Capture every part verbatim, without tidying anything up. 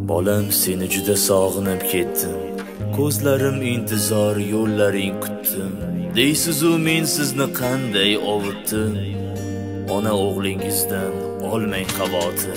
Bolam, seni juda sog'inib ketdim. Ko'zlarim intizor, yo'llaring kutdim. Deysiz-u men sizni qanday ovutdim. Ona o'g'lingizdan olmang xavotir.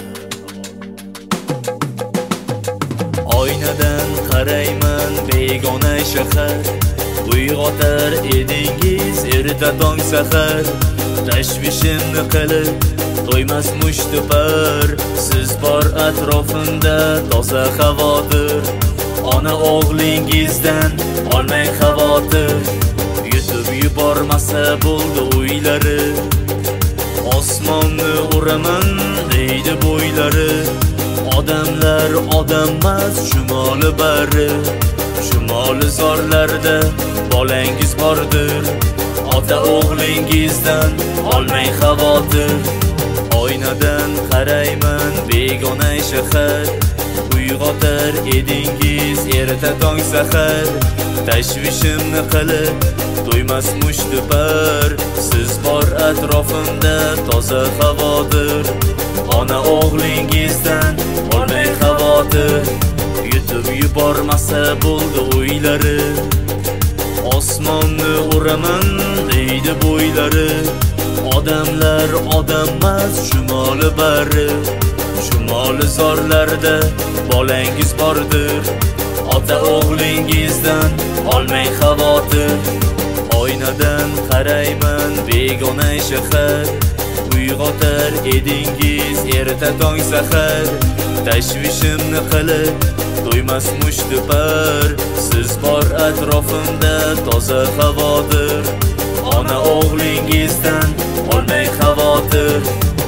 Oynadan qarayman begona shahar. Uyg'otar edingiz erta tong sahar. Tashvishimni qilib to'ymas mushtipar. Siz bor atrofimda toza xavotir. Ona o'g'lingizdan olmang xavotir. Yutib yubormasa bo'ldi o'ylari. Osmonni uraman deydi bo'ylari. Odamlar odammas shumoli bari. Shumoli zorlarda bolangiz bordir. Ota o'g'lingizdan olmang xavotir. Oynadan qarayman begona shahar. Uyg'otar edingiz erta tong sahar. Tashvishimni qilib to'ymas mushtipar. Siz bor atrofimda toza xavotir. Ona o'g'lingizdan olmang xavotir. Yutib yubormasa bo'ldi o'ylari. Osmonni uraman deydi bo'ylari. Odamlar odammas shumoli bari. Shumoli zorlarda bolangiz bordir. Ota o'g'lingizdan olmang xavotir. Oynadan qarayman begona shahar. Uyg'otar edingiz erta tong sahar. Tashvishimni qilib to'ymas mushtipar. Siz bor atrofimda toza xavotir. Ona o'g'lingizdan olmang xavotir.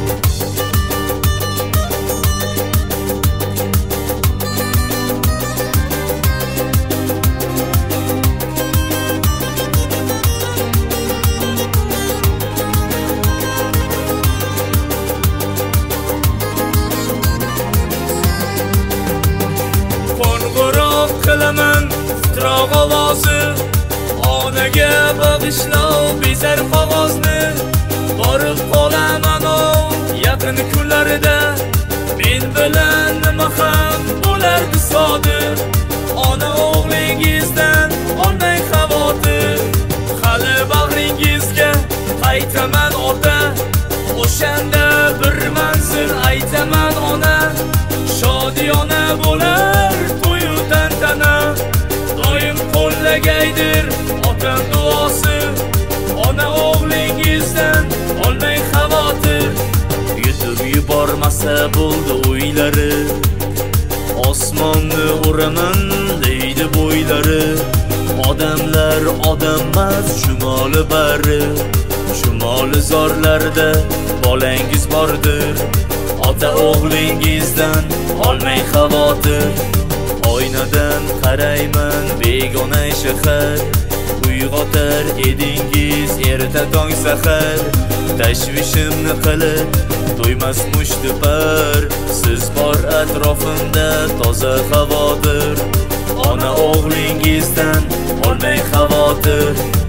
Qo'ng'iroq qilaman titroq ovozi. Onaga bag'ishlov bezar qog'ozni. Borib qolaman o yaqin kunlarida. Men bilan nima ham bo'lardi sodir. Ona o'g'lingizdan olmang xavotir. Hali bag'ringizga qaytaman ota. O'shanda bir manzil aytaman ona. Shodiyona bo'lar to'yu tantana. Doim qo'llagaydir otam duosi. Ona o'g'lingizdan olmang xavotir. Yutib yubormasa bo'ldi o'ylari. Osmonni uraman deydi bo'ylari. Odamlar odammas shumoli bari. Shumoli zorlarda bolangiz bordir. Ota o'g'lingizdan olmang xavotir. Oynadan qarayman begona shahar. Uyg'otar edingiz erta tong sahar. Tashvishimni qilib to'ymas mushtipar. Siz bor atrofimda toza xavotir. Ona o'g'lingizdan olmang xavotir.